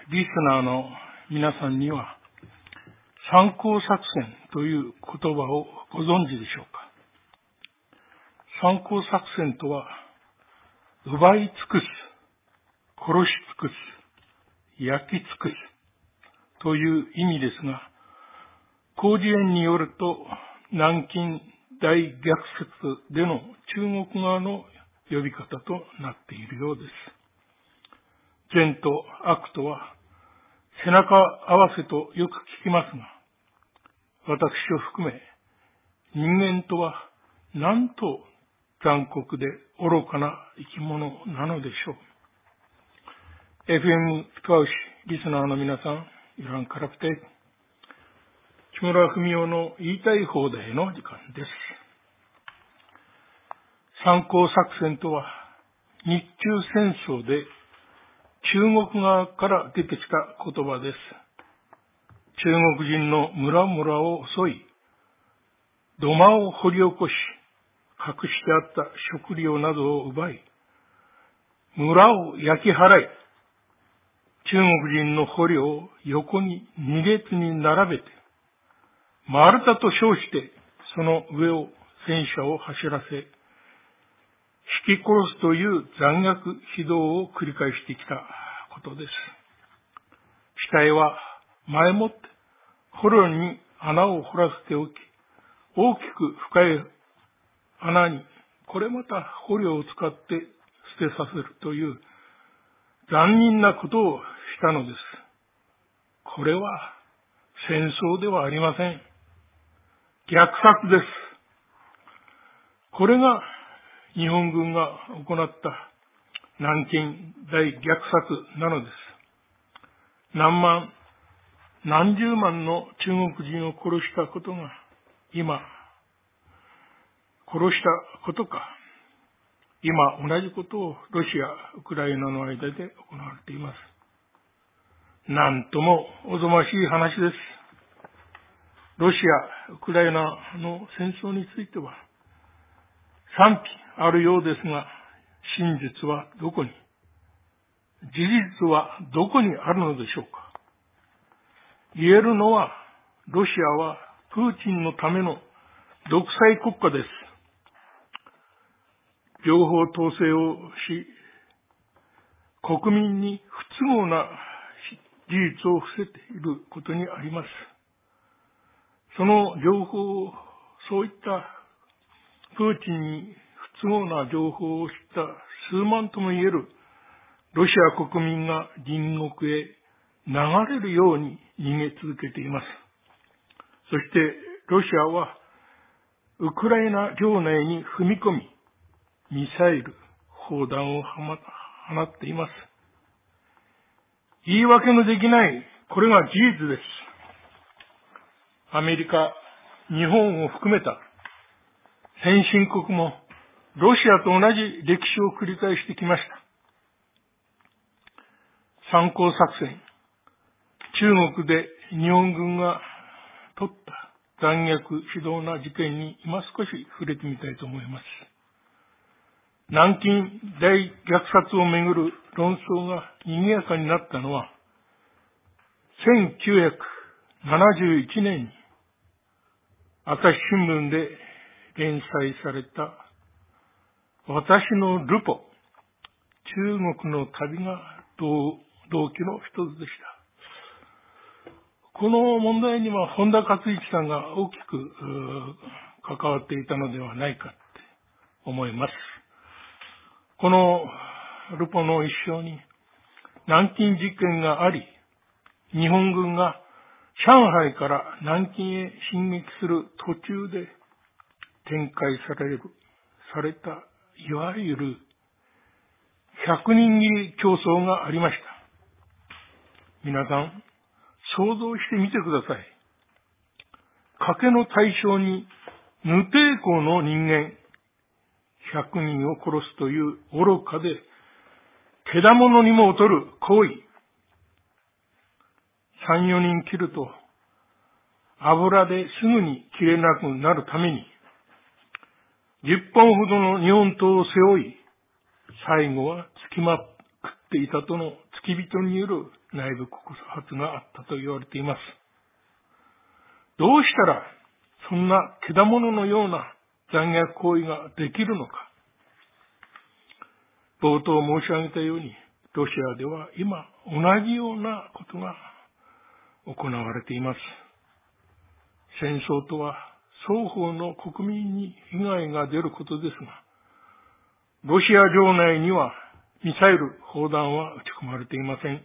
リスナーの皆さんには、参考作戦という言葉をご存知でしょうか。参考作戦とは、奪い尽くす、殺し尽くす、焼き尽くすという意味ですが、広辞苑によると、南京大虐殺での中国側の呼び方となっているようです。善と悪とは背中合わせとよく聞きますが、私を含め人間とはなんと残酷で愚かな生き物なのでしょう。FM 深牛リスナーの皆さん、いらんからくて、木村文夫の言いたい放題の時間です。参考作戦とは、日中戦争で中国側から出てきた言葉です。中国人の村々を襲い、土間を掘り起こし、隠してあった食料などを奪い、村を焼き払い、中国人の捕虜を横に2列に並べて、丸太と称して、その上を戦車を走らせ、引き殺すという残虐非道を繰り返してきたことです。死体は前もって捕虜に穴を掘らせておき、大きく深い穴にこれまた捕虜を使って捨てさせるという残忍なことをしたのです。これは戦争ではありません。虐殺です。これが日本軍が行った南京大虐殺なのです。何万、何十万の中国人を殺したことが今、殺したことか。今同じことをロシア、ウクライナの間で行われています。なんともおぞましい話です。ロシア、ウクライナの戦争については賛否あるようですが、真実はどこに、事実はどこにあるのでしょうか。言えるのは、ロシアはプーチンのための独裁国家です。情報統制をし、国民に不都合な事実を伏せていることにあります。その情報を、そういったプーチンに不都合な情報を知った数万とも言えるロシア国民が隣国へ流れるように逃げ続けています。そしてロシアはウクライナ領内に踏み込み、ミサイル、砲弾を放っています。言い訳のできない、これが事実です。アメリカ、日本を含めた先進国もロシアと同じ歴史を繰り返してきました。参考作戦、中国で日本軍が取った残虐非道な事件に今少し触れてみたいと思います。南京大虐殺をめぐる論争が賑やかになったのは、1971年に朝日新聞で連載された私のルポ、中国の旅が動機の一つでした。この問題には本田勝一さんが大きく関わっていたのではないかって思います。このルポの一章に南京事件があり、日本軍が上海から南京へ進撃する途中で展開されたいわゆる100人斬り競争がありました。皆さん、想像してみてください。賭けの対象に無抵抗の人間100人を殺すという愚かでけだものにも劣る行為。3、4人切ると油ですぐに切れなくなるために10本ほどの日本刀を背負い、最後は付きまくっていたとの付き人による内部告発があったと言われています。どうしたらそんな獣のような残虐行為ができるのか。冒頭申し上げたように、ロシアでは今同じようなことが行われています。戦争とは双方の国民に被害が出ることですが、ロシア領内にはミサイル、砲弾は撃ち込まれていません。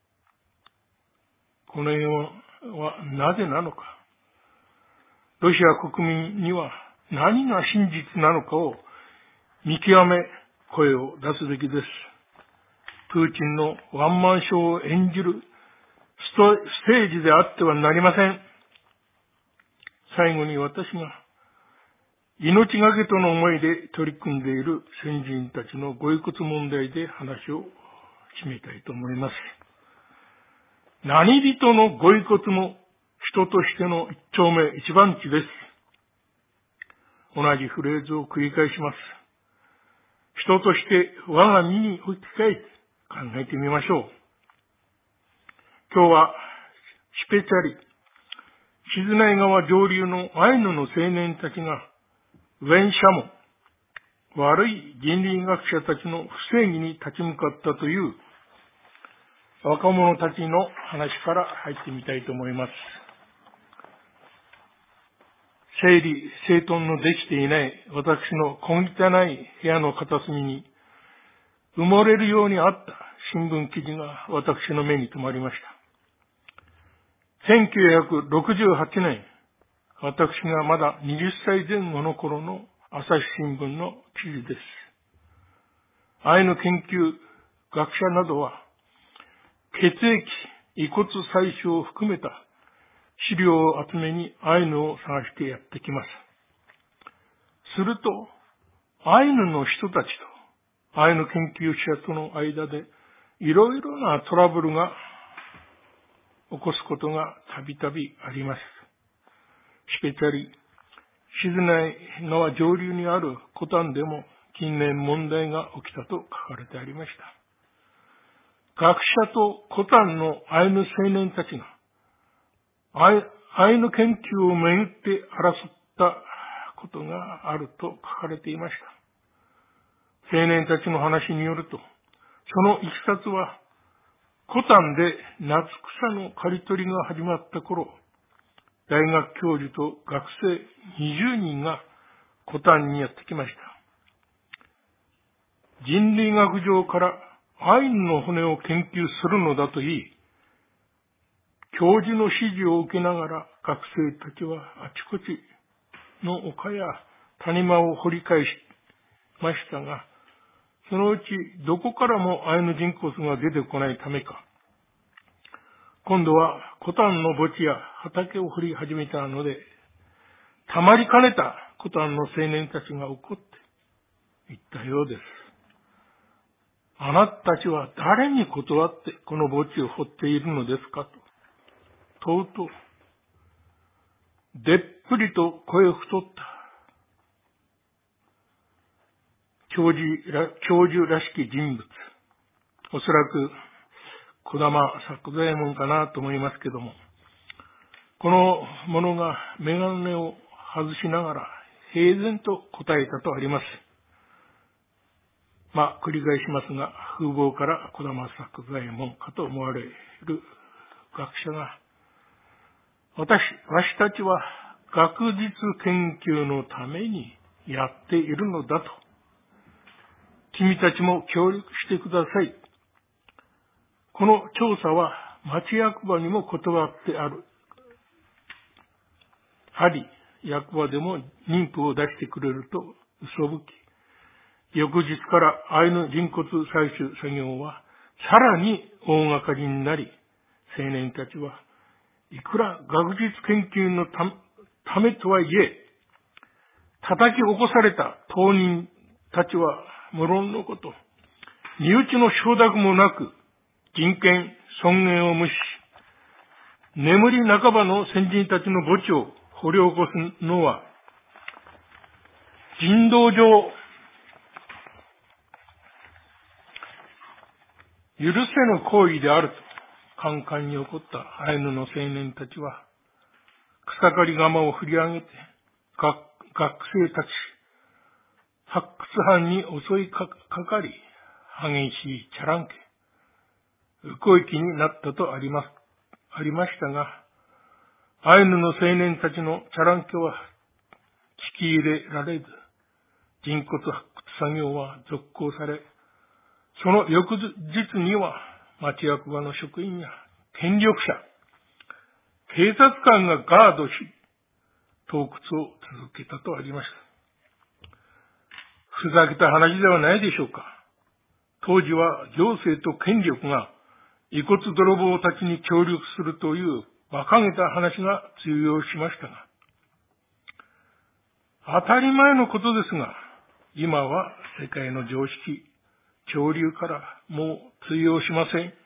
この辺はなぜなのか。ロシア国民には何が真実なのかを見極め、声を出すべきです。プーチンのワンマンショーを演じるステージであってはなりません。最後に私が命がけとの思いで取り組んでいる先人たちのご遺骨問題で話を締めたいと思います。何人のご遺骨も人としての一丁目一番地です。同じフレーズを繰り返します。人として我が身に置き換えて考えてみましょう。今日はシペチャリ、静内川上流のアイヌの青年たちがウェンシャモ、悪い人類学者たちの不正義に立ち向かったという若者たちの話から入ってみたいと思います。整理整頓のできていない私の小汚い部屋の片隅に埋もれるようにあった新聞記事が私の目に留まりました。1968年、私がまだ20歳前後の頃の朝日新聞の記事です。アイヌ研究学者などは血液、遺骨採取を含めた資料を集めにアイヌを探してやってきます。すると、アイヌの人たちとアイヌ研究者との間でいろいろなトラブルが起こすことがたびたびあります。シペチャリ、静内川上流にあるコタンでも近年問題が起きたと書かれてありました。学者とコタンのアイヌ青年たちがアイヌ研究をめぐって争ったことがあると書かれていました。青年たちの話によると、そのいきさつは、コタンで夏草の刈り取りが始まった頃、大学教授と学生20人がコタンにやってきました。人類学上からアイヌの骨を研究するのだと言い、教授の指示を受けながら学生たちはあちこちの丘や谷間を掘り返しましたが、そのうちどこからもアイヌ人骨が出てこないためか、今度はコタンの墓地や畑を掘り始めたので、たまりかねたコタンの青年たちが怒って言ったようです。あなたたちは誰に断ってこの墓地を掘っているのですかと問うと、でっぷりと声を太った教授らしき人物、おそらく児玉作左衛門かなと思いますけども、この者が眼鏡を外しながら平然と答えたとあります。繰り返しますが、風貌から児玉作左衛門かと思われる学者が、わしたちは学術研究のためにやっているのだと。君たちも協力してください。この調査は町役場にも断ってあり、役場でも妊婦を出してくれると嘘吹き、翌日からアイヌ人骨採取作業はさらに大掛かりになり、青年たちはいくら学術研究のためとはいえ、叩き起こされた当人たちは無論のこと、身内の承諾もなく人権、尊厳を無視し、眠り半ばの先人たちの墓地を掘り起こすのは、人道上許せぬ行為であるとカンカンに怒ったアイヌの青年たちは、草刈り鎌を振り上げて、学生たち、発掘班に襲いかかり、激しいチャランケ、動きになったとありましたが、アイヌの青年たちのチャランケは聞き入れられず、人骨発掘作業は続行され、その翌日には町役場の職員や権力者、警察官がガードし、盗掘を続けたとありました。ふざけた話ではないでしょうか。当時は行政と権力が遺骨泥棒たちに協力するという馬鹿げた話が通用しましたが、当たり前のことですが、今は世界の常識、潮流からもう通用しません。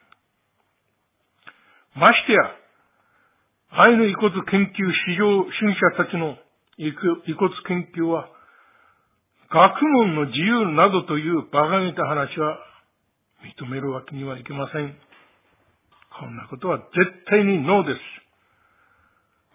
ましてや、アイヌ遺骨研究至上主義者たちの遺骨研究は、学問の自由などという馬鹿げた話は認めるわけにはいきません。こんなことは絶対にノーです。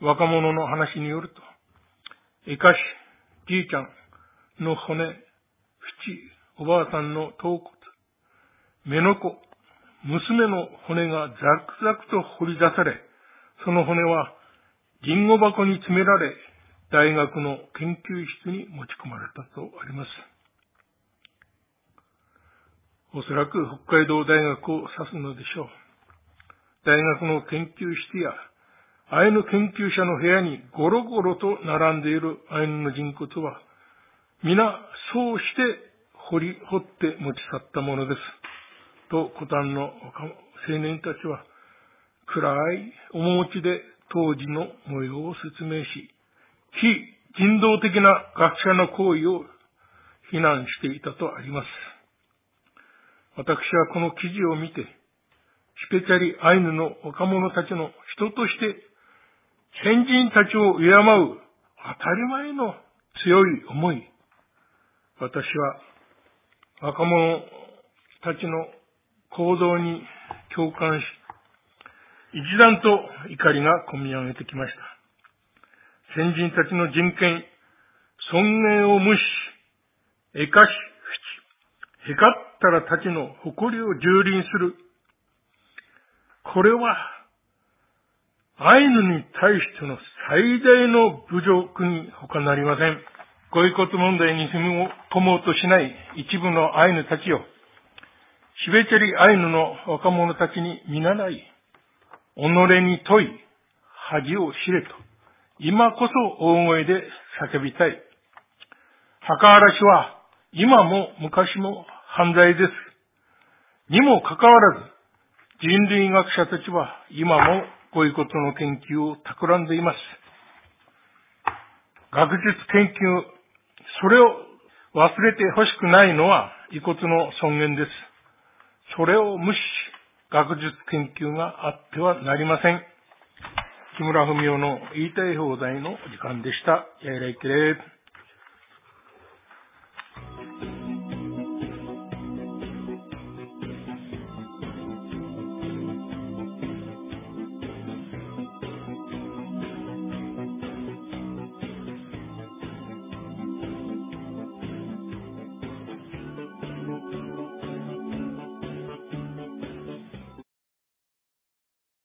若者の話によると、エカシ、じいちゃんの骨、フチ、おばあさんの頭骨、目の子、娘の骨がザクザクと掘り出され、その骨はリンゴ箱に詰められ、大学の研究室に持ち込まれたとあります。おそらく北海道大学を指すのでしょう。大学の研究室やアイヌ研究者の部屋にゴロゴロと並んでいるアイヌの人骨は、皆そうして掘って持ち去ったものです。と、古丹の青年たちは、暗い面持ちで当時の模様を説明し、非人道的な学者の行為を非難していたとあります。私はこの記事を見て、シペチャリアイヌの若者たちの人として先人たちを敬う当たり前の強い思い、私は若者たちの行動に共感し、一段と怒りがこみ上げてきました。先人たちの人権、尊厳を無視、えかし、ふち、へかったらたちの誇りを蹂躙する。これは、アイヌに対しての最大の侮辱に他なりません。ご遺骨問題に踏み込もうとしない一部のアイヌたちよ。シベチェリアイヌの若者たちに見習い、己に問い、恥を知れと、今こそ大声で叫びたい。墓荒らしは今も昔も犯罪です。にもかかわらず、人類学者たちは今もご遺骨の研究を企んでいます。学術研究、それを忘れてほしくないのは遺骨の尊厳です。それを無視し、学術研究があってはなりません。木村文夫の言いたい放題の時間でした。やいらいけれ。